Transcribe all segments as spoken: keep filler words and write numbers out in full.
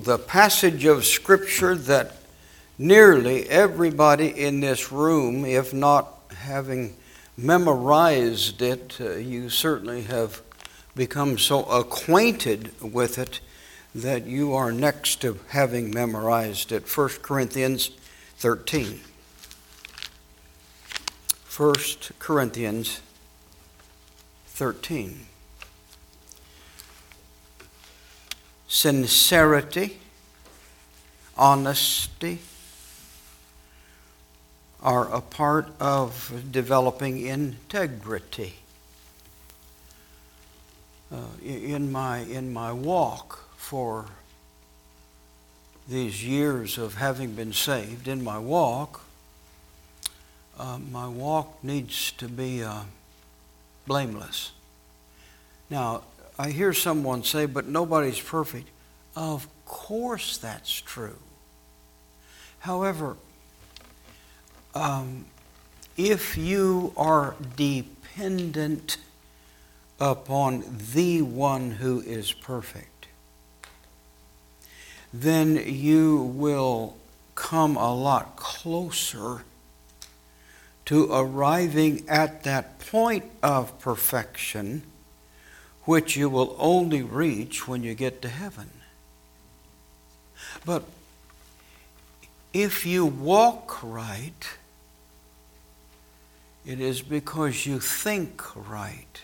the passage of Scripture that nearly everybody in this room, if not having memorized it, uh, you certainly have become so acquainted with it that you are next to having memorized it. First Corinthians thirteen. First Corinthians thirteen. Sincerity, honesty are a part of developing integrity. Uh, in my in my walk for these years of having been saved, in my walk, uh, my walk needs to be uh, blameless. Now, I hear someone say, but nobody's perfect. Of course that's true. However, um, if you are dependent upon the one who is perfect, then you will come a lot closer to arriving at that point of perfection which you will only reach when you get to heaven. But if you walk right, it is because you think right.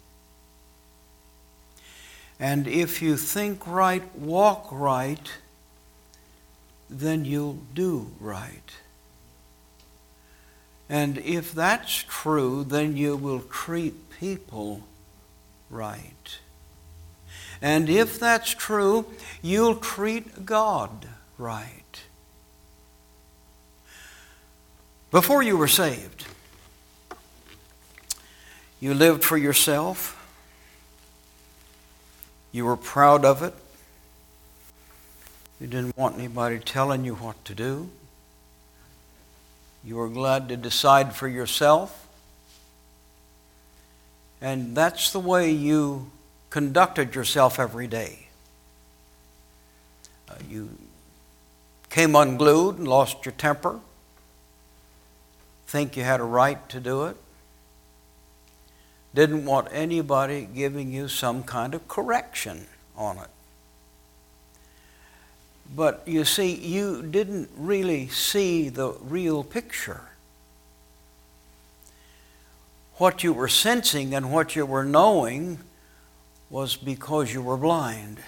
And if you think right, walk right, then you'll do right. And if that's true, then you will treat people right. And if that's true, you'll treat God right. Before you were saved, you lived for yourself. You were proud of it. You didn't want anybody telling you what to do. You were glad to decide for yourself. And that's the way you conducted yourself every day. Uh, you came unglued and lost your temper. Think you had a right to do it. Didn't want anybody giving you some kind of correction on it. But you see, you didn't really see the real picture. What you were sensing and what you were knowing was because you were blind.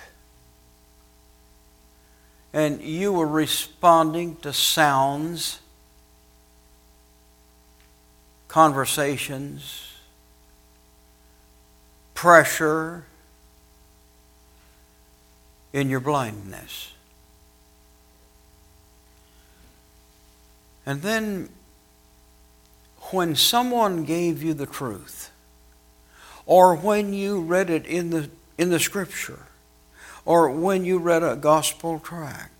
And you were responding to sounds, conversations, pressure in your blindness. And then when someone gave you the truth, or when you read it in the in the Scripture, or when you read a gospel tract,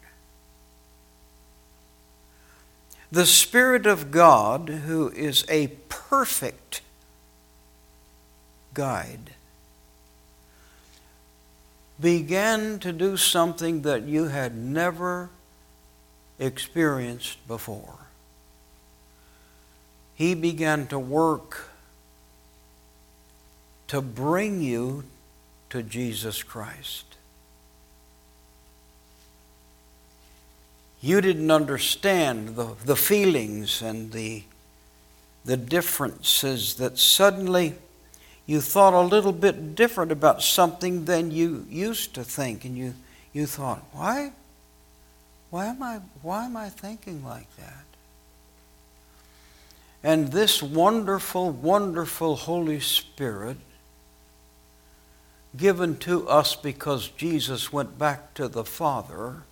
the Spirit of God, who is a perfect guide, began to do something that you had never experienced before. He began to work to bring you to Jesus Christ. You didn't understand the, the feelings and the, the differences that suddenly you thought a little bit different about something than you used to think. And you, you thought, why? Why am I, why am I thinking like that? And this wonderful, wonderful Holy Spirit, given to us because Jesus went back to the Father,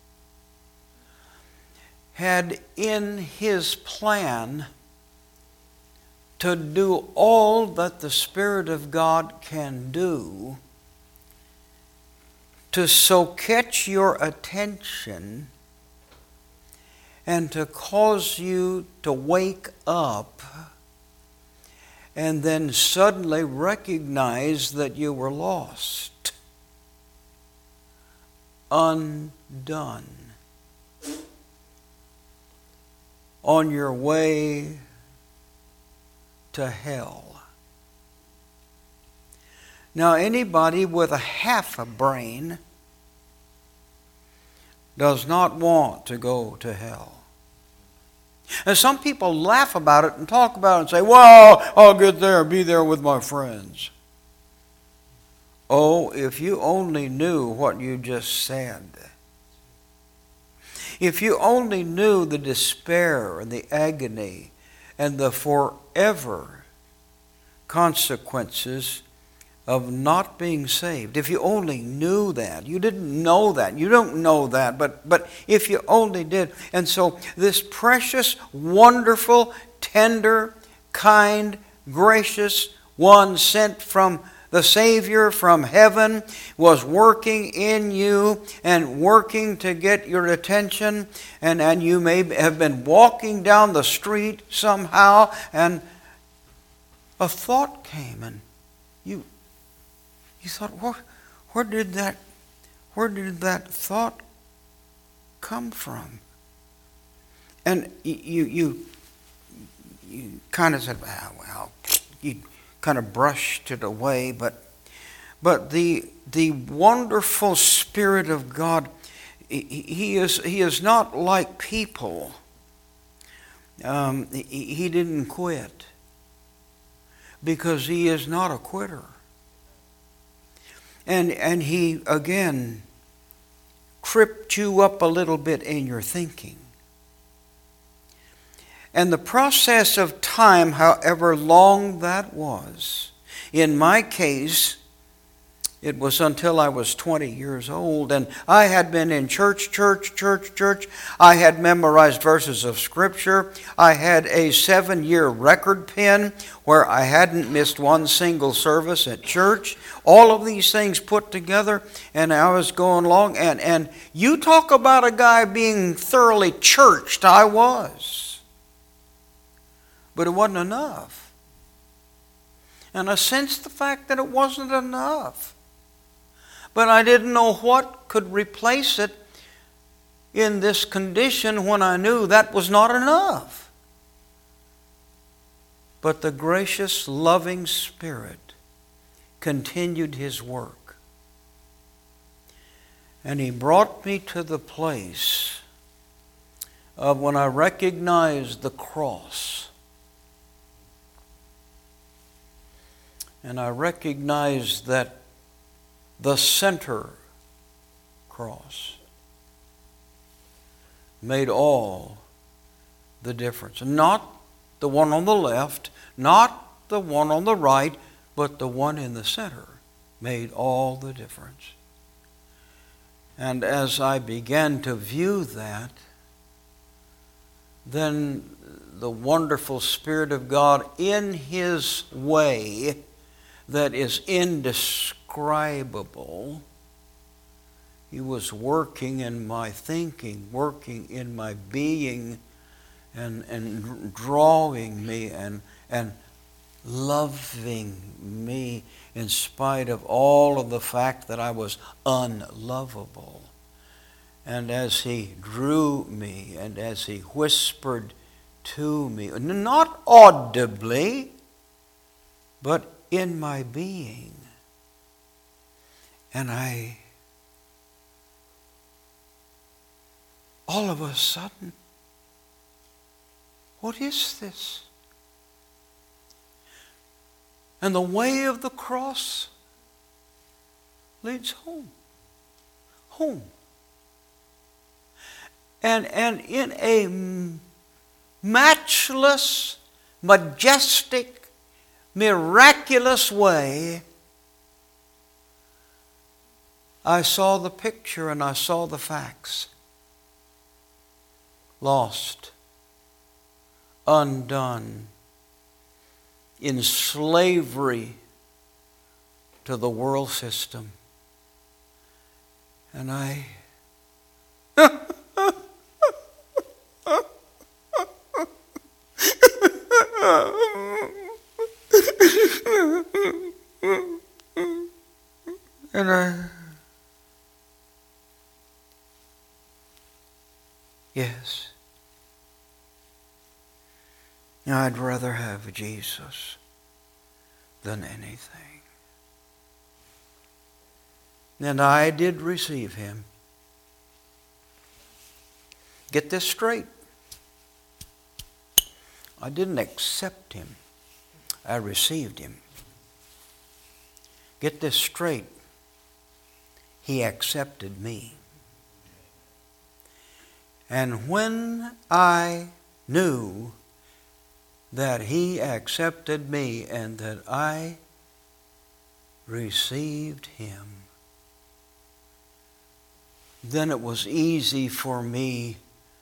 had in His plan to do all that the Spirit of God can do to so catch your attention and to cause you to wake up and then suddenly recognize that you were lost undone on your way to hell. Now, anybody with a half a brain does not want to go to hell. And some people laugh about it and talk about it and say, well, I'll get there, be there with my friends. Oh, if you only knew what you just said. If you only knew the despair and the agony and the forever consequences of not being saved. If you only knew that. You didn't know that. You don't know that. But, but if you only did. And so this precious, wonderful, tender, kind, gracious one sent from the Savior from heaven was working in you and working to get your attention. And, and you may have been walking down the street somehow and a thought came and you you thought, where, where did that where did that thought come from? And you you you kind of said, well, well you kind of brushed it away, but but the the wonderful Spirit of God, he is he is not like people. Um, he, he didn't quit because he is not a quitter. And and he again tripped you up a little bit in your thinking. And the process of time, however long that was, in my case, it was until I was twenty years old, and I had been in church, church, church, church. I had memorized verses of Scripture. I had a seven-year record pen where I hadn't missed one single service at church. All of these things put together, and I was going along. And, and you talk about a guy being thoroughly churched, I was. But it wasn't enough. And I sensed the fact that it wasn't enough. But I didn't know what could replace it in this condition when I knew that was not enough. But the gracious, loving Spirit continued His work. And He brought me to the place of when I recognized the cross. And I recognized that the center cross made all the difference. Not the one on the left, not the one on the right, but the one in the center made all the difference. And as I began to view that, then the wonderful Spirit of God in His way that is indescribable, He was working in my thinking, working in my being, and, and drawing me and, and loving me in spite of all of the fact that I was unlovable. And as He drew me and as He whispered to me, not audibly, but in my being. And I, all of a sudden, what is this? And the way of the cross leads home. Home. And, and in a matchless, majestic, miraculous way, I saw the picture and I saw the facts. Lost, undone, in slavery to the world system. And I and I Yes. I'd rather have Jesus than anything. And I did receive Him. Get this straight. I didn't accept Him. I received Him. Get this straight. He accepted me. And when I knew that He accepted me and that I received Him, then it was easy for me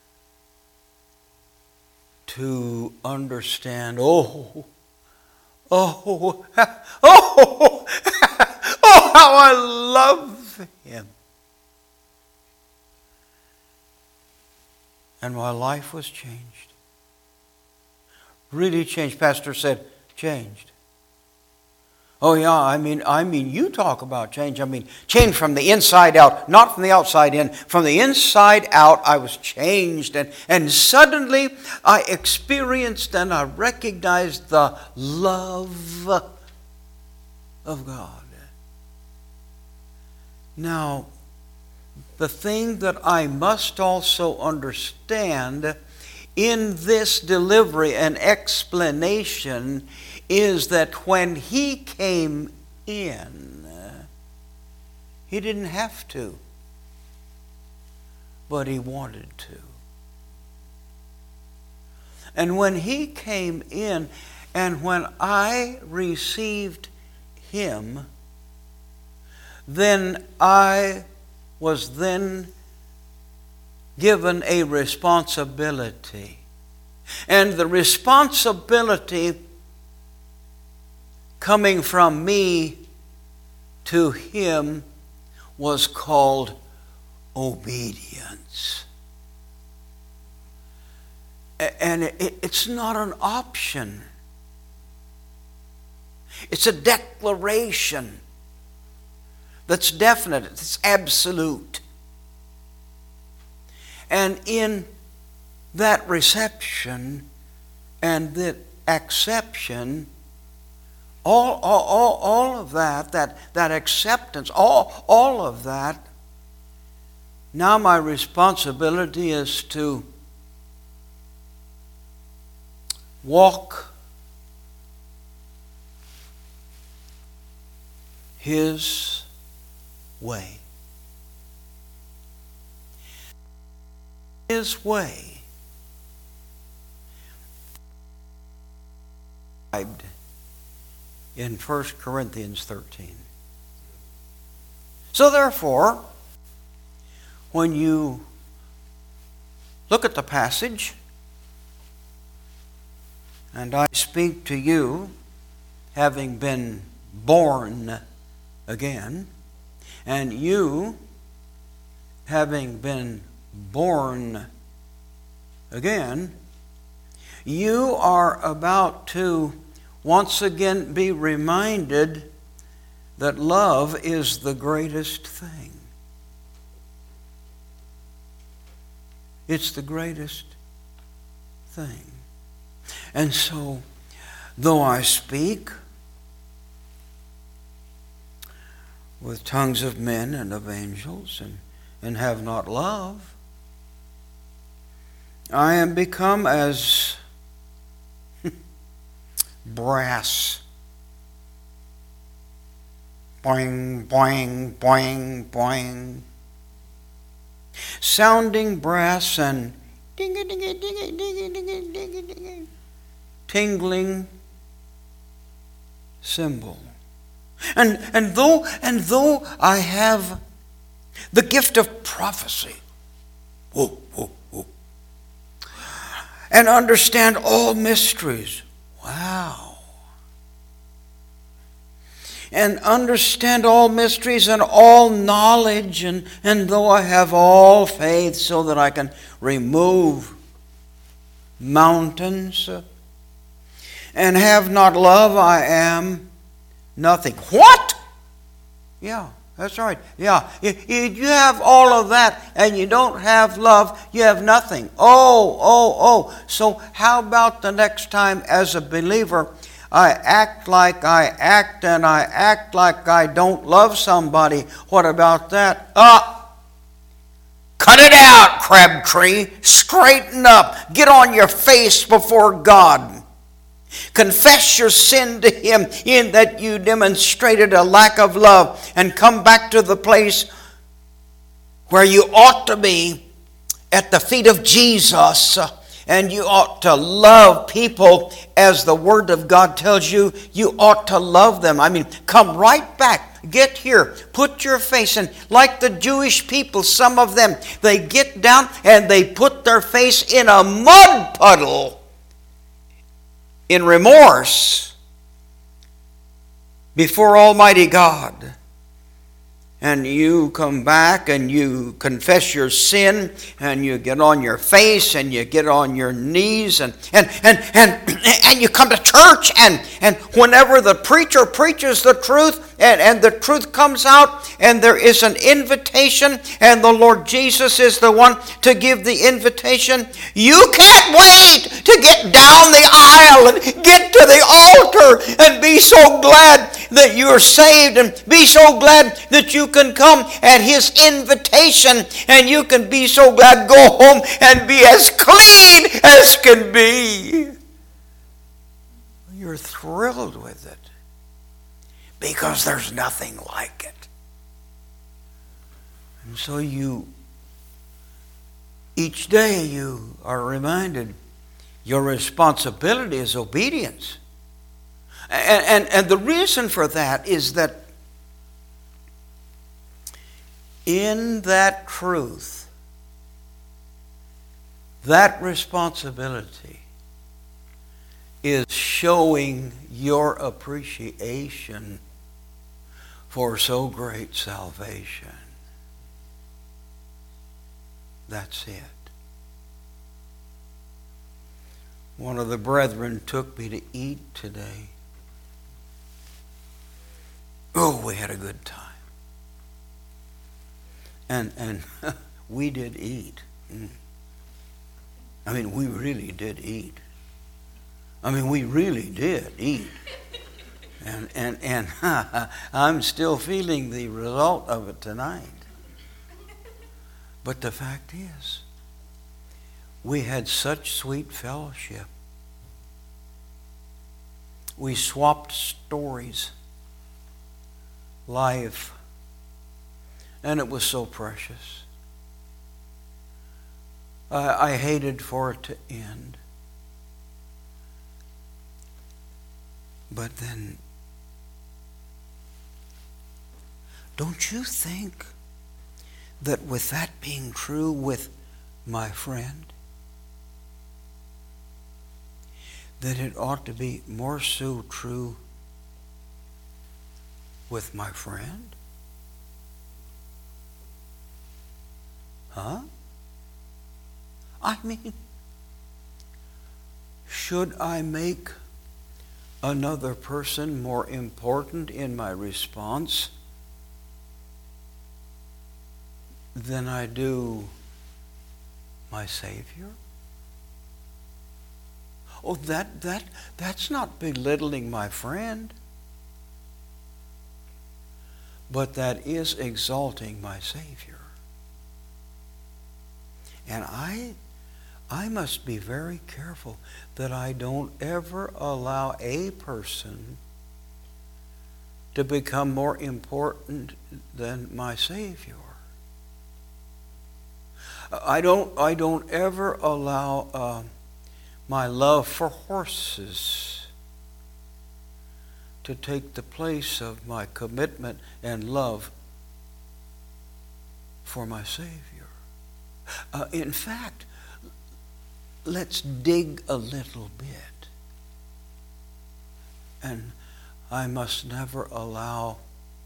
to understand, oh, oh, oh, oh, how I love Him. And my life was changed. Really changed. Pastor said, changed. Oh yeah, I mean, I mean, you talk about change. I mean, change from the inside out, not from the outside in. From the inside out, I was changed. And, and suddenly, I experienced and I recognized the love of God. Now, the thing that I must also understand in this delivery and explanation is that when He came in, He didn't have to, but He wanted to. And when He came in, and when I received Him, then I was then given a responsibility. And the responsibility coming from me to Him was called obedience. And it's not an option. It's a declaration that's definite. It's absolute. And in that reception and that acceptation, all, all, all, all of that, that, that acceptance, all, all of that, now my responsibility is to walk His way. His way. In First Corinthians thirteen. So therefore, when you look at the passage, and I speak to you, having been born again, and you, having been born again, you are about to once again be reminded that love is the greatest thing. It's the greatest thing. And so, though I speak with tongues of men and of angels and, and have not love, I am become as brass. Boing, boing, boing, boing. Sounding brass and ding ding ding ding ding ding ding ding, tingling cymbal. And and though and though I have the gift of prophecy, whoa, whoa, whoa, and understand all mysteries, wow. And understand all mysteries and all knowledge, and, and though I have all faith so that I can remove mountains, and have not love, I am nothing. What? Yeah, That's right. Yeah. If you have all of that and you don't have love, you have nothing. Oh, oh, oh. So how about the next time as a believer, I act like I act and I act like I don't love somebody? What about that? Ah! Cut it out, Crabtree. Straighten up. Get on your face before God. Confess your sin to Him in that you demonstrated a lack of love, and come back to the place where you ought to be, at the feet of Jesus. And you ought to love people as the Word of God tells you you ought to love them. I mean, come right back. Get here. Put your face in. Like the Jewish people, some of them, they get down and they put their face in a mud puddle in remorse before Almighty God. And you come back and you confess your sin and you get on your face and you get on your knees and and and and, and you come to church, and, and whenever the preacher preaches the truth and, and the truth comes out and there is an invitation and the Lord Jesus is the one to give the invitation, you can't wait to get down the aisle and get to the altar and be so glad that you're saved, and be so glad that you can come at His invitation, and you can be so glad go home and be as clean as can be. You're thrilled with it because there's nothing like it. And so you, each day you are reminded your responsibility is obedience. And, and, and the reason for that is that in that truth, that responsibility is showing your appreciation for so great salvation. That's it. One of the brethren took me to eat today. Oh, we had a good time. And and we did eat. I mean, we really did eat. I mean, we really did eat. And and and I'm still feeling the result of it tonight. But the fact is, we had such sweet fellowship. We swapped stories, life, and it was so precious. I, I hated for it to end. But then, don't you think that with that being true with my friend, that it ought to be more so true with my friend? Huh? I mean, should I make another person more important in my response than I do my Savior? Oh, that that that's not belittling my friend, but that is exalting my Savior. And I I must be very careful that I don't ever allow a person to become more important than my Savior. I don't I don't ever allow uh, my love for horses to take the place of my commitment and love for my Savior. Uh, in fact, let's dig a little bit. And I must never allow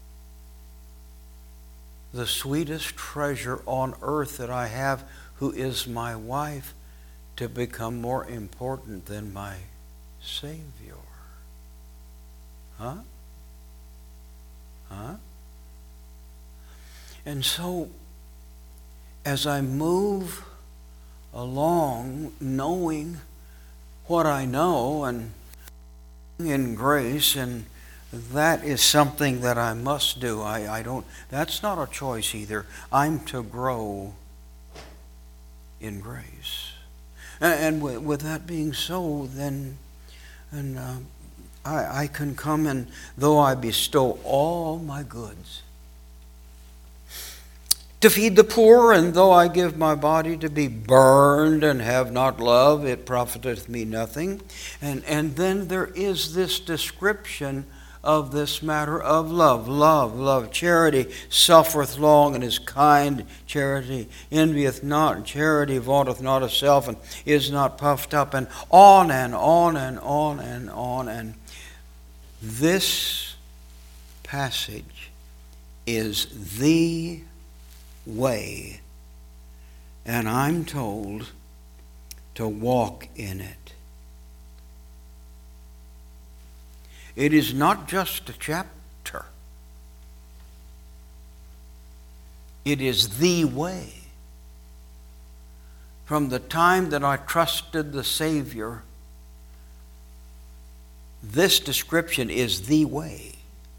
the sweetest treasure on earth that I have, who is my wife, to become more important than my Savior. Huh? Huh? And so, as I move along knowing what I know and in grace, and that is something that I must do. I, I don't, that's not a choice either. I'm to grow in grace. And, and with, with that being so, then and uh, I, I can come, and though I bestow all my goods to feed the poor, and though I give my body to be burned and have not love, it profiteth me nothing. And, and then there is this description of this matter of love. Love, love, charity suffereth long and is kind. Charity envieth not. Charity vaunteth not itself and is not puffed up. And on and on and on and on. And this passage is the way, and I'm told to walk in it. It is not just a chapter. It is the way. From the time that I trusted the Savior, this description is the way.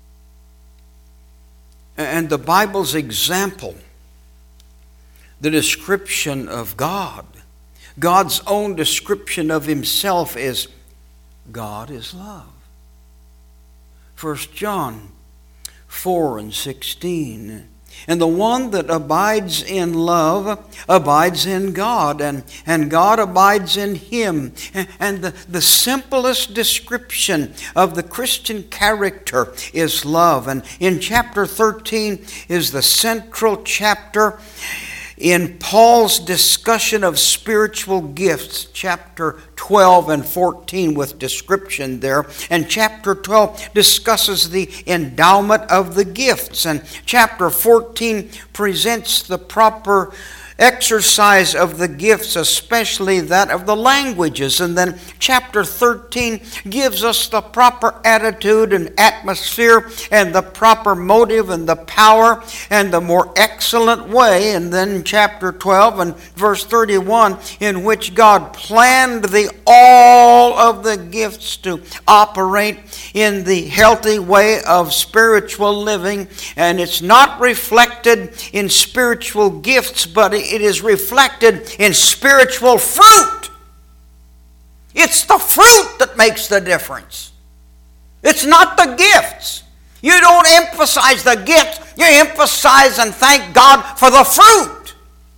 And the Bible's example, the description of God, God's own description of Himself is God is love. First John four and sixteen. And the one that abides in love abides in God, and, and God abides in him. And, and the, the simplest description of the Christian character is love. And in chapter thirteen is the central chapter in Paul's discussion of spiritual gifts, chapter twelve and fourteen with description there. And chapter twelve discusses the endowment of the gifts. And chapter fourteen presents the proper exercise of the gifts, especially that of the languages. And then chapter thirteen gives us the proper attitude and atmosphere and the proper motive and the power and the more excellent way. And then chapter twelve and verse thirty-one, in which God planned the all of the gifts to operate in the healthy way of spiritual living. And it's not reflected in spiritual gifts, but it It is reflected in spiritual fruit. It's the fruit that makes the difference. It's not the gifts. You don't emphasize the gifts. You emphasize and thank God for the fruit.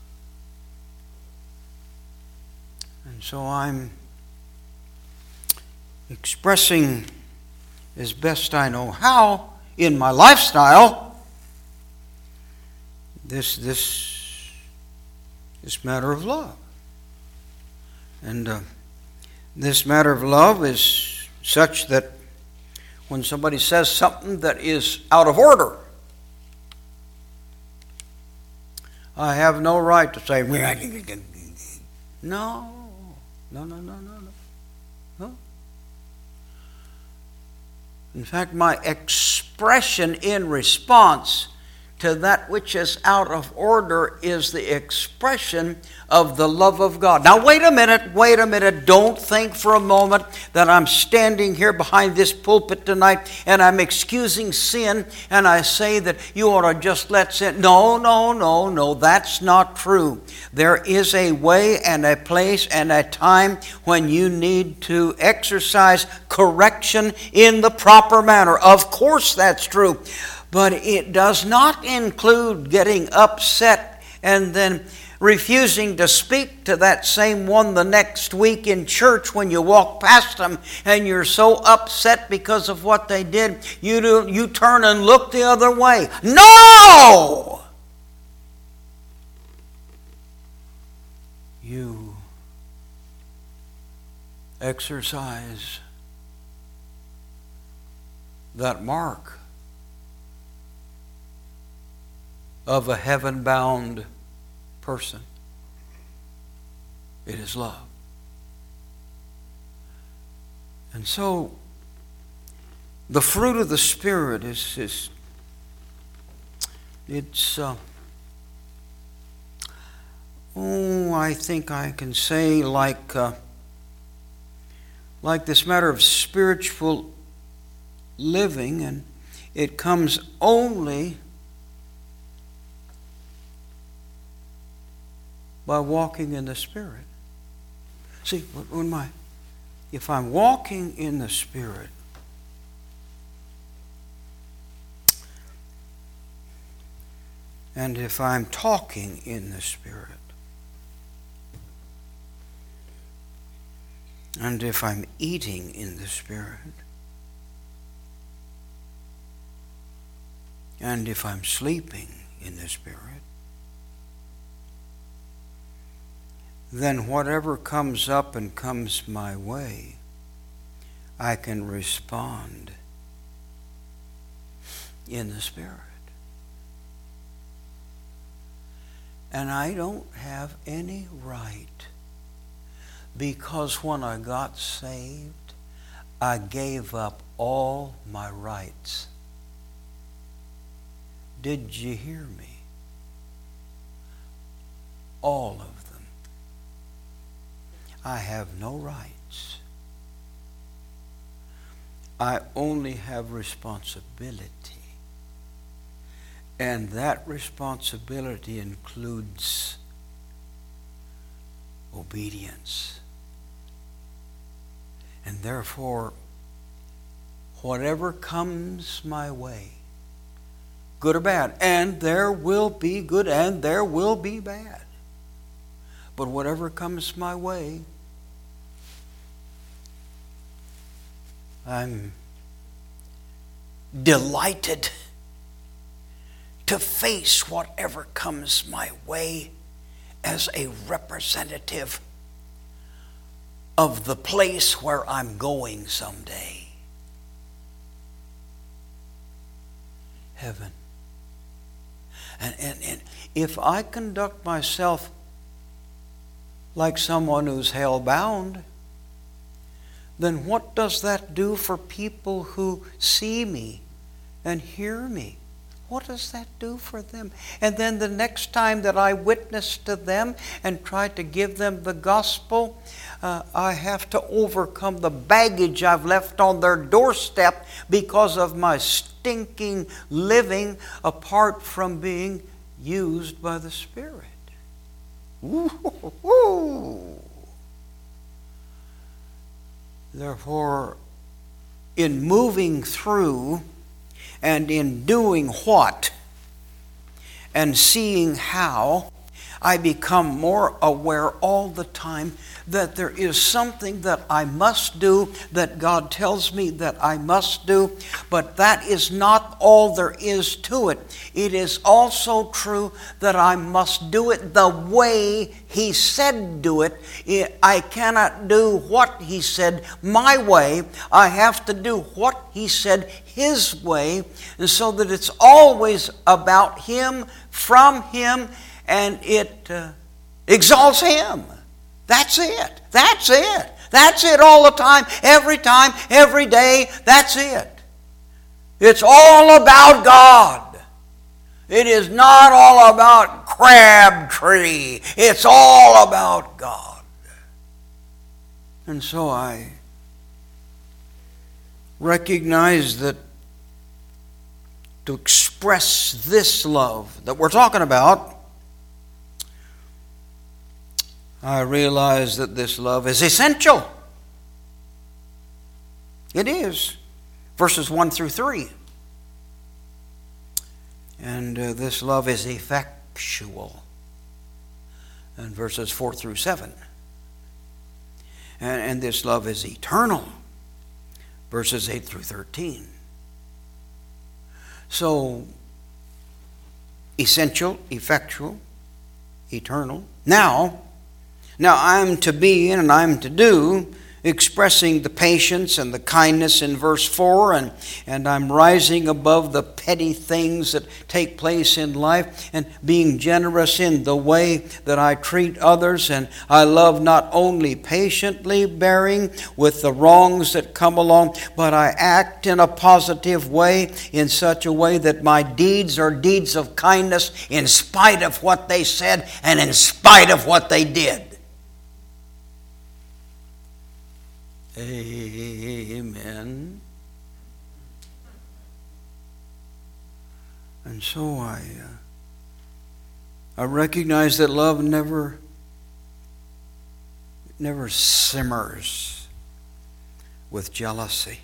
And so I'm expressing as best I know how in my lifestyle this this This matter of love. And uh, this matter of love is such that when somebody says something that is out of order, I have no right to say, no, no, no, no, no, no. no. In fact, my expression in response to that which is out of order is the expression of the love of God. Now wait a minute, wait a minute. Don't think for a moment that I'm standing here behind this pulpit tonight and I'm excusing sin and I say that you ought to just let sin. No, no, no, no, that's not true. There is a way and a place and a time when you need to exercise correction in the proper manner. Of course that's true. But it does not include getting upset and then refusing to speak to that same one the next week in church when you walk past them and you're so upset because of what they did, you do, you turn and look the other way. No! You exercise that mark of a heaven-bound person. It is love. And so, the fruit of the Spirit is, is it's, uh, oh, I think I can say like, uh, like this matter of spiritual living, and it comes only by walking in the Spirit. See, when my, if I'm walking in the Spirit, and if I'm talking in the Spirit, and if I'm eating in the Spirit, and if I'm sleeping in the Spirit, then whatever comes up and comes my way, I can respond in the Spirit. And I don't have any right, because when I got saved, I gave up all my rights. Did you hear me? All of them. I have no rights. I only have responsibility. And that responsibility includes obedience. And therefore, whatever comes my way, good or bad, and there will be good and there will be bad, but whatever comes my way, I'm delighted to face whatever comes my way as a representative of the place where I'm going someday. Heaven. And, and, and if I conduct myself like someone who's hell-bound, then what does that do for people who see me and hear me? What does that do for them? And then the next time that I witness to them and try to give them the gospel, uh, I have to overcome the baggage I've left on their doorstep because of my stinking living apart from being used by the Spirit. Ooh. Therefore, in moving through and in doing what and seeing how, I become more aware all the time that there is something that I must do, that God tells me that I must do, but that is not all there is to it. It is also true that I must do it the way He said do it. I cannot do what He said my way. I have to do what He said His way, and so that it's always about Him, from Him, and it uh, exalts Him. That's it. That's it. That's it all the time, every time, every day. That's it. It's all about God. It is not all about Crabtree. It's all about God. And so I recognize that to express this love that we're talking about, I realize that this love is essential. It is. Verses one through three. And uh, this love is effectual. And verses four through seven. And, and this love is eternal. Verses eight through thirteen. So, essential, effectual, eternal. Now, Now I'm to be and I'm to do, expressing the patience and the kindness in verse four, and, and I'm rising above the petty things that take place in life and being generous in the way that I treat others. And I love not only patiently bearing with the wrongs that come along, but I act in a positive way, in such a way that my deeds are deeds of kindness in spite of what they said and in spite of what they did. Amen. And so I, uh, I recognize that love never, never simmers with jealousy.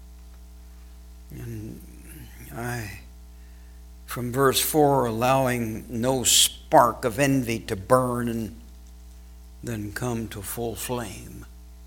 And I, from verse four, allowing no spark of envy to burn and then come to full flame.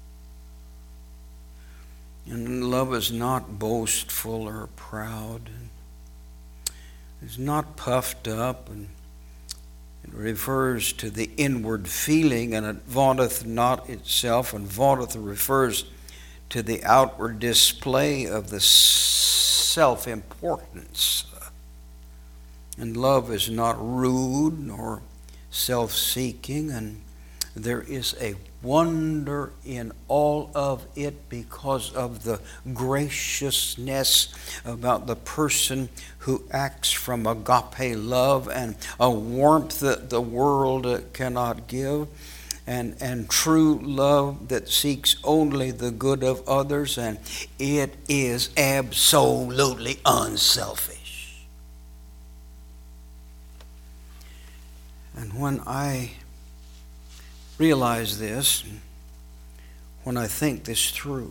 And love is not boastful or proud. It's not puffed up. And it refers to the inward feeling, and it vaunteth not itself. And vaunteth refers to the outward display of the self-importance. And love is not rude nor self-seeking, and there is a wonder in all of it because of the graciousness about the person who acts from agape love and a warmth that the world cannot give, and, and true love that seeks only the good of others, and it is absolutely unselfish. And when I realize this, when I think this through,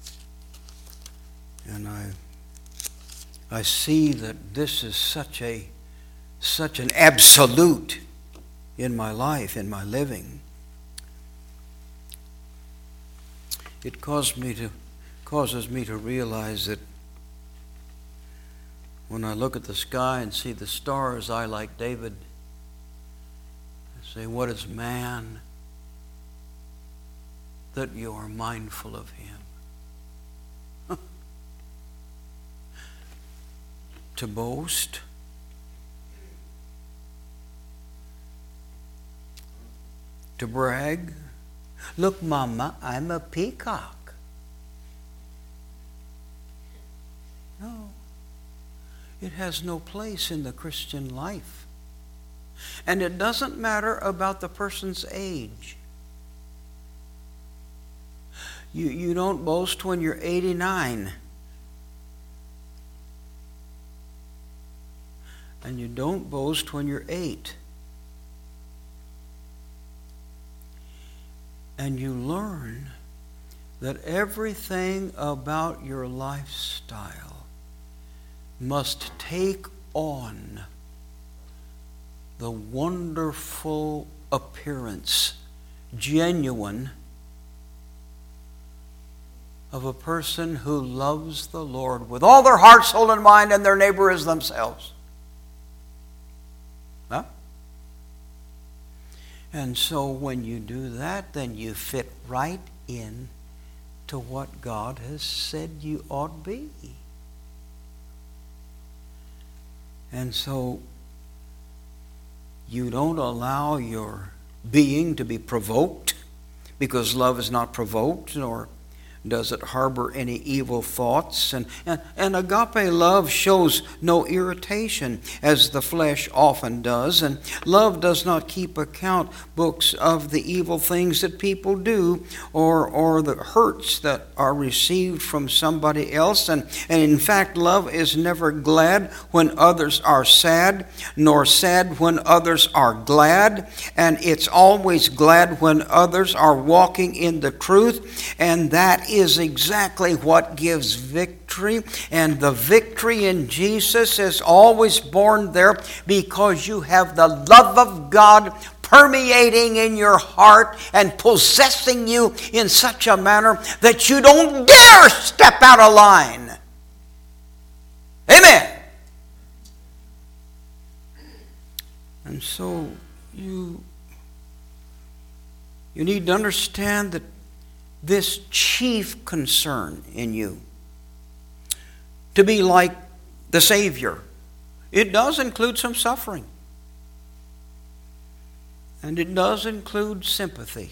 and I I see that this is such a such an absolute in my life, in my living, it caused me to causes me to realize that when I look at the sky and see the stars, I, like David, say, what is man that you are mindful of him? To boast? To brag? Look, Mama, I'm a peacock. No. It has no place in the Christian life. And it doesn't matter about the person's age. You, you don't boast when you're eighty-nine. And you don't boast when you're eight. And you learn that everything about your lifestyle must take on the wonderful appearance, genuine, of a person who loves the Lord with all their heart, soul, and mind, and their neighbor as themselves. Huh? And so when you do that, then you fit right in to what God has said you ought to be. And so you don't allow your being to be provoked, because love is not provoked, nor does it harbor any evil thoughts. And, and, and agape love shows no irritation, as the flesh often does. And love does not keep account books of the evil things that people do, or, or the hurts that are received from somebody else. And, and in fact, love is never glad when others are sad, nor sad when others are glad. And it's always glad when others are walking in the truth. And that is is exactly what gives victory. And the victory in Jesus is always born there because you have the love of God permeating in your heart and possessing you in such a manner that you don't dare step out of line. Amen. And so you, you need to understand that this chief concern in you, to be like the Savior. It does include some suffering. And it does include sympathy.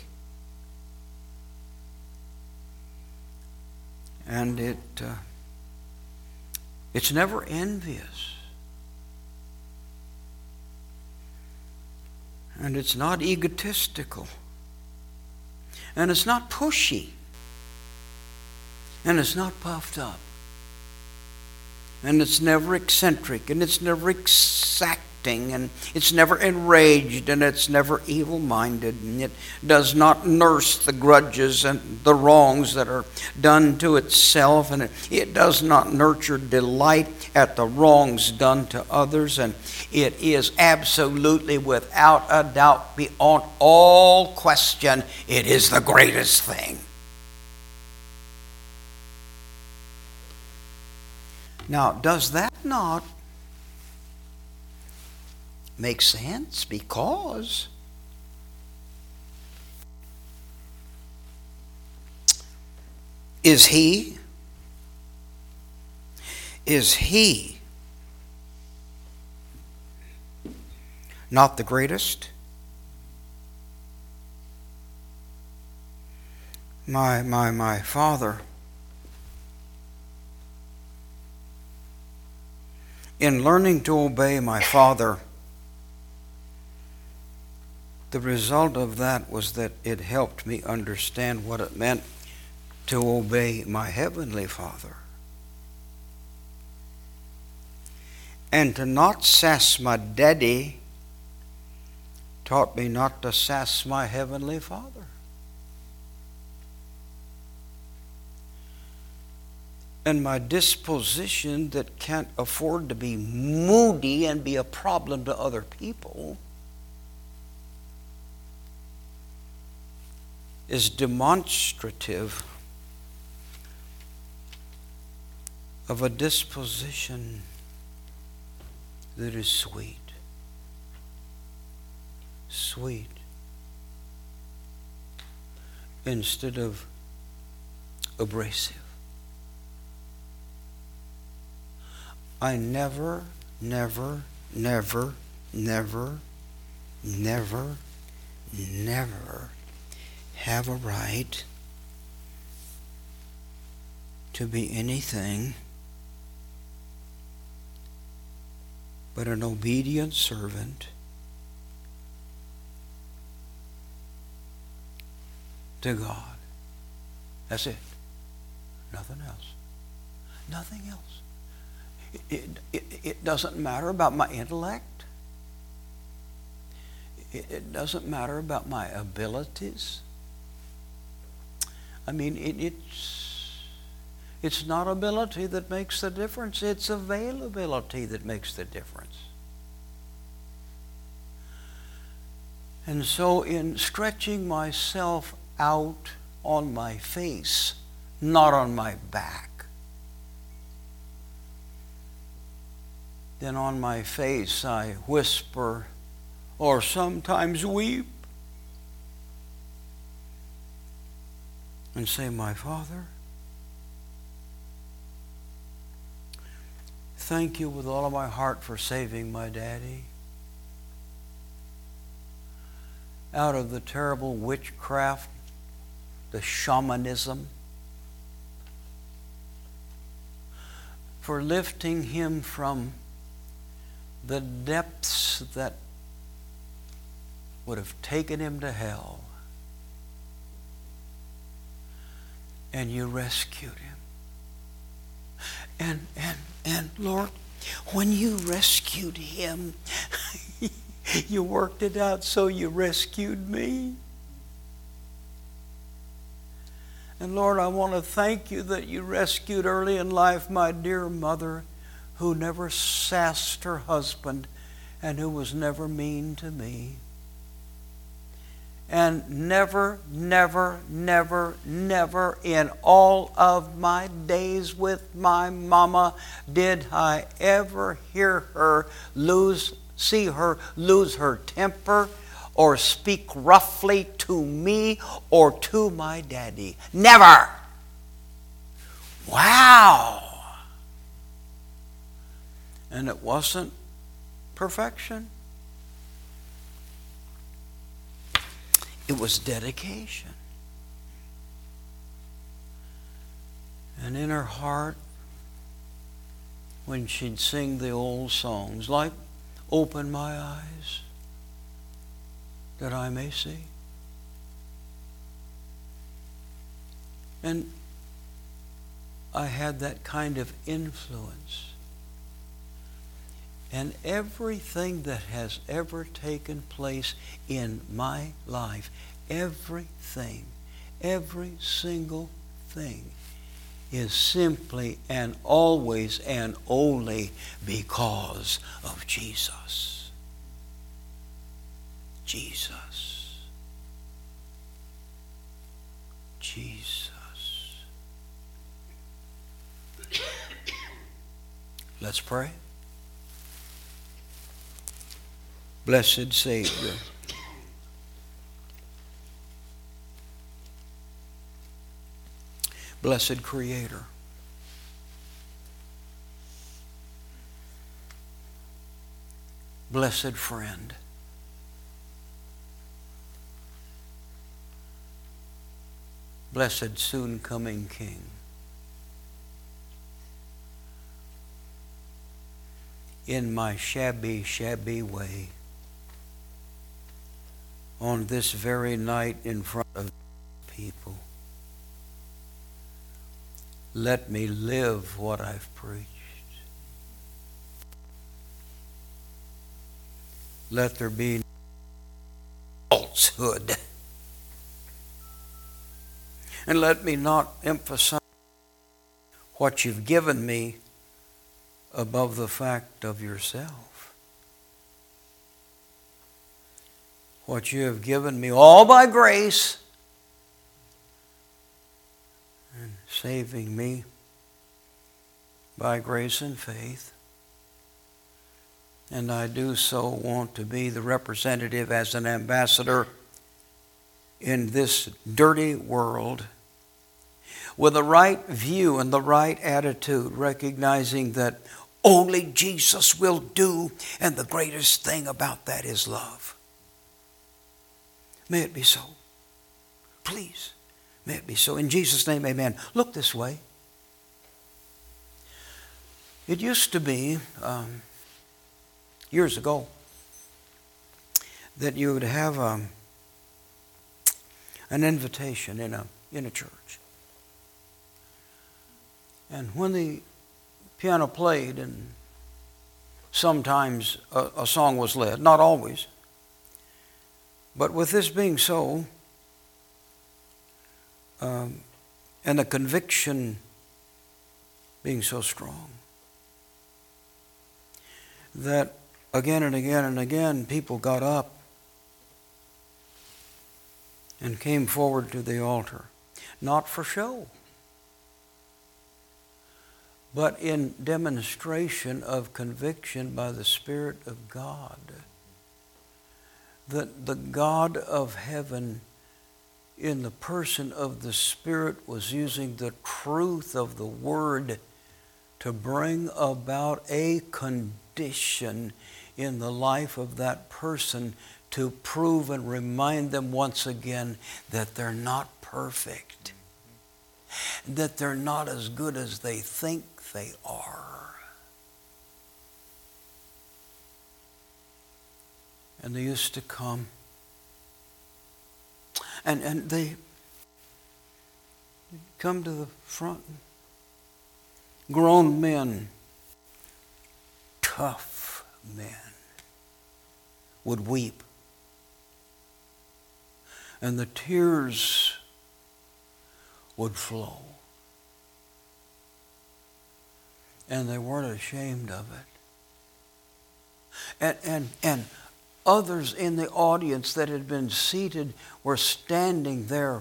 And it uh, it's never envious. And it's not egotistical. And it's not pushy. And it's not puffed up. And it's never eccentric. And it's never exacting. And it's never enraged. And it's never evil-minded. And it does not nurse the grudges and the wrongs that are done to itself. And it, it does not nurture delight at the wrongs done to others. And it is absolutely, without a doubt, beyond all question, it is the greatest thing. Now, does that not make sense? Because is he, is he not the greatest? My, my, my father, in learning to obey my father, the result of that was that it helped me understand what it meant to obey my heavenly Father. And to not sass my daddy taught me not to sass my heavenly Father. And my disposition that can't afford to be moody and be a problem to other people is demonstrative of a disposition that is sweet. Sweet. Instead of abrasive. I never, never, never, never, never, never have a right to be anything but an obedient servant to God. That's it. Nothing else. Nothing else. It, it, it doesn't matter about my intellect. It, it doesn't matter about my abilities. I mean, it, it's, it's not ability that makes the difference. It's availability that makes the difference. And so in stretching myself out on my face, not on my back, then on my face I whisper or sometimes weep and say, my Father, thank you with all of my heart for saving my daddy out of the terrible witchcraft, the shamanism, for lifting him from the depths that would have taken him to hell. And you rescued him. And, and, and Lord, when you rescued him, you worked it out so you rescued me. And Lord, I want to thank you that you rescued early in life my dear mother, who never sassed her husband and who was never mean to me. And never, never, never, never in all of my days with my mama did I ever hear her lose, see her lose her temper or speak roughly to me or to my daddy. Never. Wow. And it wasn't perfection. It was dedication. And in her heart, when she'd sing the old songs, like "Open my eyes that I may see." And I had that kind of influence. And everything that has ever taken place in my life, everything, every single thing, is simply and always and only because of Jesus. Jesus. Jesus. Let's pray. Blessed Savior, blessed Creator, blessed friend, blessed soon coming King, in my shabby, shabby way, on this very night in front of people, let me live what I've preached. Let there be no falsehood. And let me not emphasize what you've given me above the fact of yourself. What you have given me all by grace and saving me by grace and faith. And I do so want to be the representative as an ambassador in this dirty world with the right view and the right attitude, recognizing that only Jesus will do, and the greatest thing about that is love. May it be so. Please, may it be so. In Jesus' name, amen. Look this way. It used to be, um, years ago, that you would have um, an invitation in a, in a church. And when the piano played and sometimes a, a song was led, not always, but with this being so, um, and the conviction being so strong, that again and again and again people got up and came forward to the altar, not for show, but in demonstration of conviction by the Spirit of God, that the God of heaven, in the person of the Spirit, was using the truth of the Word to bring about a condition in the life of that person to prove and remind them once again that they're not perfect, that they're not as good as they think they are. And they used to come, and, and they come to the front. Grown men, tough men, would weep. And the tears would flow. And they weren't ashamed of it. And, and, and others in the audience that had been seated were standing there.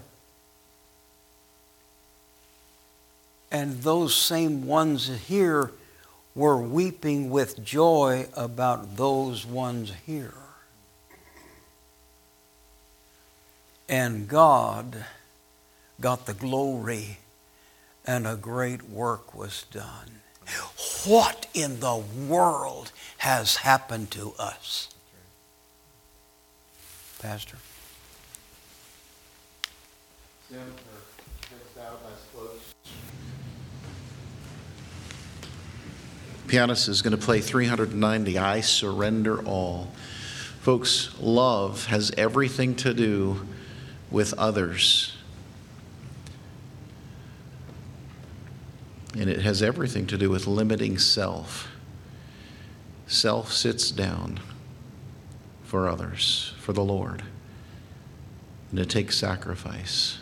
And those same ones here were weeping with joy about those ones here. and God got the glory, and a great work was done. What in the world has happened to us? Pastor? Pianist is going to play three hundred ninety, I Surrender All. Folks, love has everything to do with others. And it has everything to do with limiting self. Self sits down for others, for the Lord. And it takes sacrifice.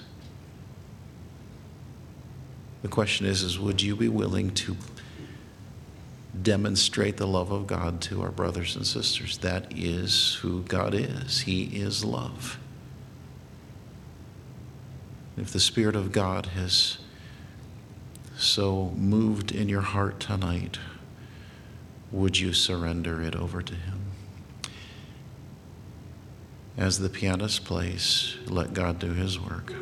The question is, is would you be willing to demonstrate the love of God to our brothers and sisters? That is who God is. He is love. If the Spirit of God has so moved in your heart tonight, would you surrender it over to Him? As the pianist plays, let God do His work.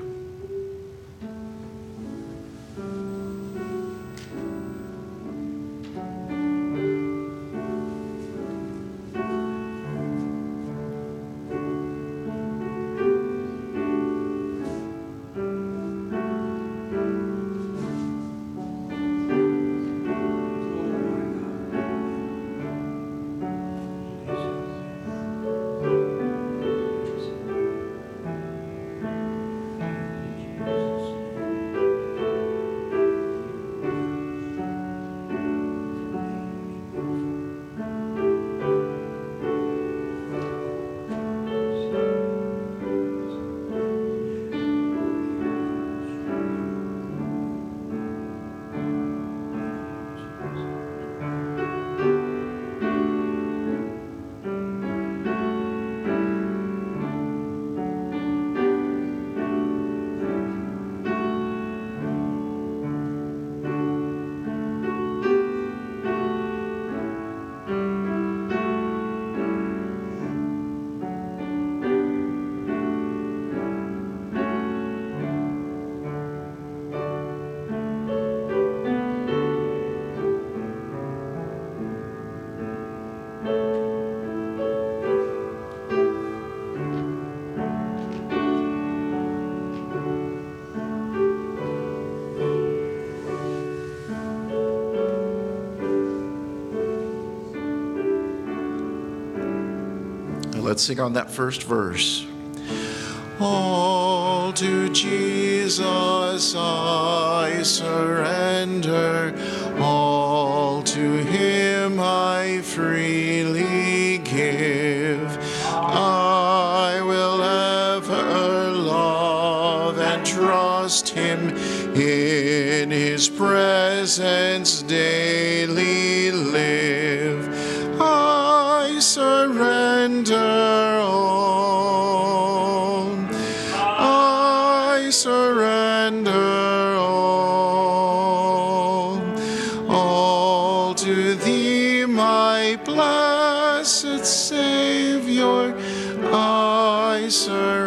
Let's sing on that first verse. All to Jesus I surrender, all to Him I freely give. I will ever love and trust Him, in His presence daily live. I surrender all. I surrender all. All to Thee, my blessed Savior, I surrender.